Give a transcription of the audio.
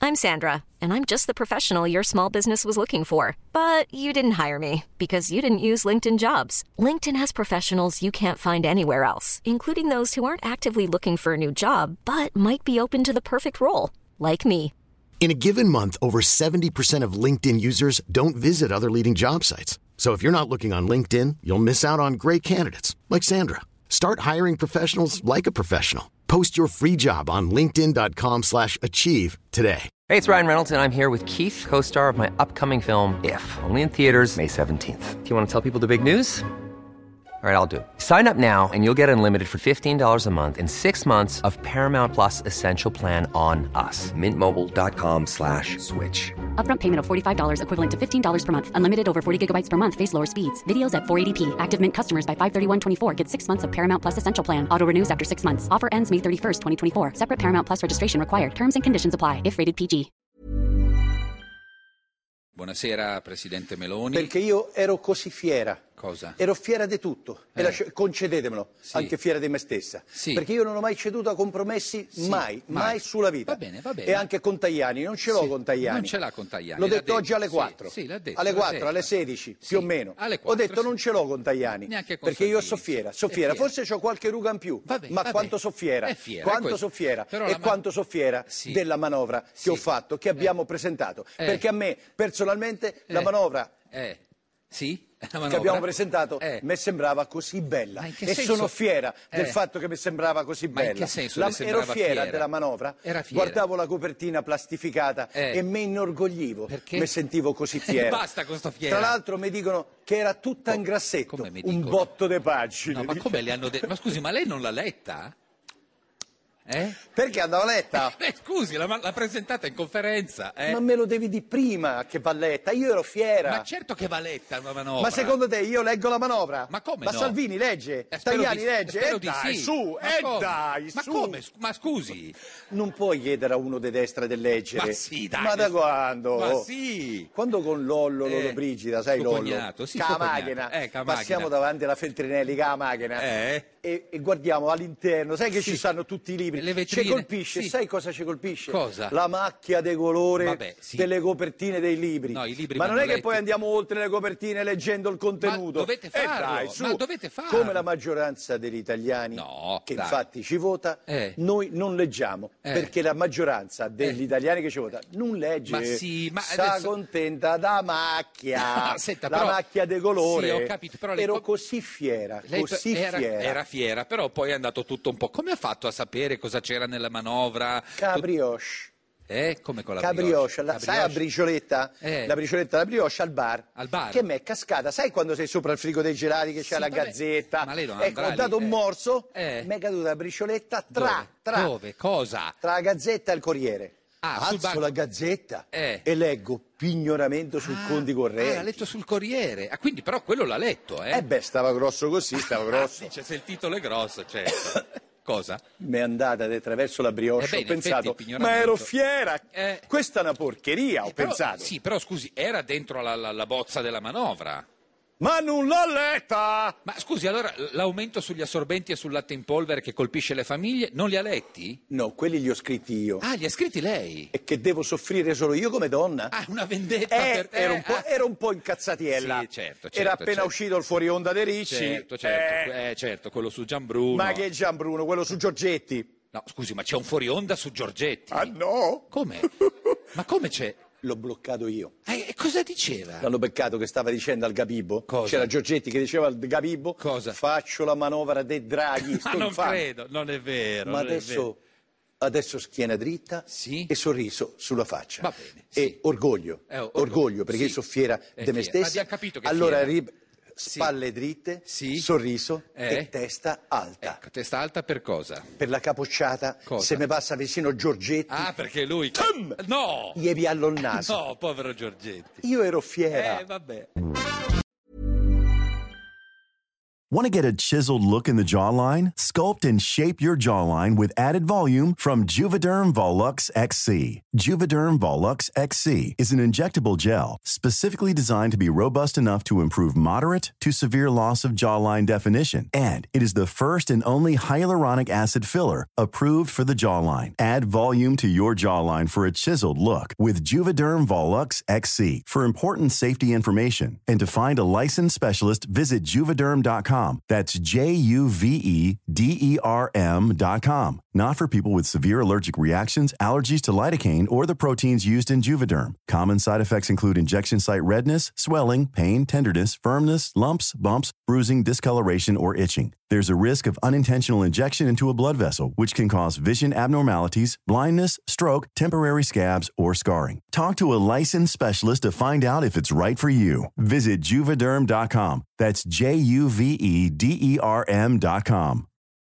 I'm Sandra, and I'm just the professional your small business was looking for. But you didn't hire me because you didn't use LinkedIn Jobs. LinkedIn has professionals you can't find anywhere else, including those who aren't actively looking for a new job, but might be open to the perfect role, like me. In a given month, over 70% of LinkedIn users don't visit other leading job sites. So if you're not looking on LinkedIn, you'll miss out on great candidates like Sandra. Start hiring professionals like a professional. Post your free job on linkedin.com/achieve today. Hey, it's Ryan Reynolds, and I'm here with Keith, co-star of my upcoming film, If, only in theaters May 17th. Do you want to tell people the big news? All right, I'll do it. Sign up now and you'll get unlimited for $15 a month and 6 months of Paramount Plus Essential Plan on us. MintMobile.com/switch. Upfront payment of $45 equivalent to $15 per month. Unlimited over 40 gigabytes per month. Face lower speeds. Videos at 480p. Active Mint customers by 531.24 get 6 months of Paramount Plus Essential Plan. Auto renews after 6 months. Offer ends May 31st, 2024. Separate Paramount Plus registration required. Terms and conditions apply if rated PG. Buonasera Presidente Meloni. Perché io ero così fiera. Cosa? Ero fiera di tutto, concedetemelo, sì. Anche fiera di me stessa, sì. Perché io non ho mai ceduto a compromessi, sì. mai sulla vita. Va bene. E anche con Tajani, non ce l'ho sì. con Tajani. Non ce l'ha con Tajani. L'ho detto oggi alle 4, sì, l'ha detto, alle l'ha 4, detto. alle 16, Sì. più o meno. Alle 4, ho detto non ce l'ho con Tajani, Neanche con perché io Salvini. so fiera, forse ho qualche ruga in più, Va bene, ma va quanto bene. so fiera, È fiera, quanto so fiera Però e quanto so fiera sì. della manovra che Sì. ho fatto, che abbiamo presentato, perché a me personalmente la manovra Sì? che abbiamo presentato mi sembrava così bella Ma in che e senso? sono fiera del fatto che mi sembrava così Ma in bella. che senso le sembrava ero fiera fiera? della manovra, Era fiera. guardavo la copertina plastificata e mi inorgoglivo, Perché? mi sentivo così fiera. Basta con sto fiera. Tra l'altro mi dicono che era tutta in grassetto, Come mi un dicono? botto di pagine. No, ma come le hanno detto? Ma scusi, ma lei non l'ha letta? Perché andava letta? Scusi, l'ha presentata in conferenza. Ma me lo devi di prima che va letta, io ero fiera. Ma certo che va letta una manovra. Ma secondo te io leggo la manovra? Ma come Ma no? Salvini legge? Spero Tajani di- legge? spero di Dai, sì. su, Ma come? dai, Ma su. come? Ma scusi. Non puoi chiedere a uno di destra di leggere. Ma sì, dai. Ma da quando? Ma sì. Quando con Lollo Brigida, sai suo Lollo? cognato, sì, Ca suo macchina. cognato. Ca macchina. Passiamo davanti alla Feltrinelli, ca macchina. E guardiamo all'interno, sai che ci stanno tutti i libri? Le vetrine. Ci colpisce, Sì. sai cosa ci colpisce? Cosa? La macchia di colore Vabbè, sì. delle copertine dei libri. No, i libri Ma non vanno è che letti. poi andiamo oltre le copertine leggendo il contenuto. Ma dovete farlo, dai, su. ma dovete farlo. Come la maggioranza degli italiani No, che dai. infatti ci vota, noi non leggiamo, perché la maggioranza degli italiani che ci vota non legge. Ma sì, ma sta adesso- contenta da macchia, Senta, la però- macchia di colore. Sì, ho capito, però lei ero così fiera, Lei così fiera. era fiera, però poi è andato tutto un po'. Come ha fatto a sapere cosa c'era nella manovra? Cabrioche. Come con la Cabrioche, brioche? sai la bricioletta? La bricioletta, la brioche al bar. Al bar? Che mi è cascata, sai quando sei sopra il frigo dei gelati che c'è Sì, la vabbè. gazzetta? Ma lei non ecco, andrà ho dato lì, un morso, mi Eh. è caduta la bricioletta Dove? tra Dove? Cosa? la gazzetta e il Corriere. Ah, sul Alzo banco. la gazzetta Eh. e leggo pignoramento sul conti correnti. l'ha letto sul Corriere. Quindi però quello l'ha letto, Stava grosso così, stava grosso. Dice, se il titolo è grosso, certo. Cosa? Mi è andata attraverso la brioche, beh, ho in pensato, effetti il pignoramento- ma ero fiera, Eh. questa è una porcheria, ho Però- pensato. Sì, però scusi, era dentro la bozza della manovra. Ma non l'ho letta! Ma scusi, allora l'aumento sugli assorbenti e sul latte in polvere che colpisce le famiglie, non li ha letti? No, quelli li ho scritti io. Ah, li ha scritti lei? E che devo soffrire solo io come donna? Una vendetta per te? Ero un po' incazzatiella. Sì, certo, Era appena certo. uscito il fuori onda dei Ricci. Certo, quello su Gianbruno. Ma che Gianbruno, quello su Giorgetti. No, scusi, ma c'è un fuori onda su Giorgetti? Ah no? Come? Ma come c'è? L'ho bloccato io. E cosa diceva? L'hanno beccato che stava dicendo al Gabibbo. Cosa? C'era Giorgetti che diceva al Gabibbo. Cosa? Faccio la manovra dei Draghi. Ma sto non infame. credo, non è vero. Ma non è vero. adesso schiena dritta Sì. e sorriso sulla faccia. Va bene, E sì. orgoglio. Orgoglio, perché sì. io sono fiera È di me fiera. Ma stessa. abbiamo capito che è Allora, fiera. spalle dritte, Sì. sorriso e testa alta. Ecco, testa alta per cosa? Per la capocciata, Cosa? se mi passa vicino Giorgetti, Ah, perché lui... Tum! No! gli piallo il naso. No, povero Giorgetti. Io ero fiera. Vabbè. Want to get a chiseled look in the jawline? Sculpt and shape your jawline with added volume from Juvederm Volux XC. Juvederm Volux XC is an injectable gel specifically designed to be robust enough to improve moderate to severe loss of jawline definition. And it is the first and only hyaluronic acid filler approved for the jawline. Add volume to your jawline for a chiseled look with Juvederm Volux XC. For important safety information and to find a licensed specialist, visit Juvederm.com. That's Juvederm.com. Not for people with severe allergic reactions, allergies to lidocaine, or the proteins used in Juvederm. Common side effects include injection site redness, swelling, pain, tenderness, firmness, lumps, bumps, bruising, discoloration, or itching. There's a risk of unintentional injection into a blood vessel, which can cause vision abnormalities, blindness, stroke, temporary scabs, or scarring. Talk to a licensed specialist to find out if it's right for you. Visit Juvederm.com. That's Juvederm.com.